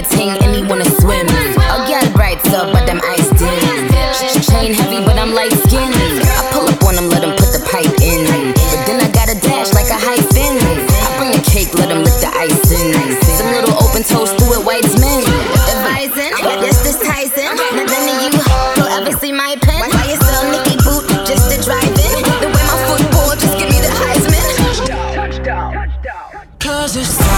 ting and he wanna swim. Oh, girl bright so, but them eyes dim. Chain heavy, but I'm light skinned. I pull up on him, let him put the pipe in. But then I gotta dash like a hyphen. I bring a cake, let him lick the icing. Some little open toast through it, white men. Advising, yes, this Tyson. Now none of you will ever see my pen. Why you sell Nicky boot just to drive in? The way my football just give me the Heisman. Cause it's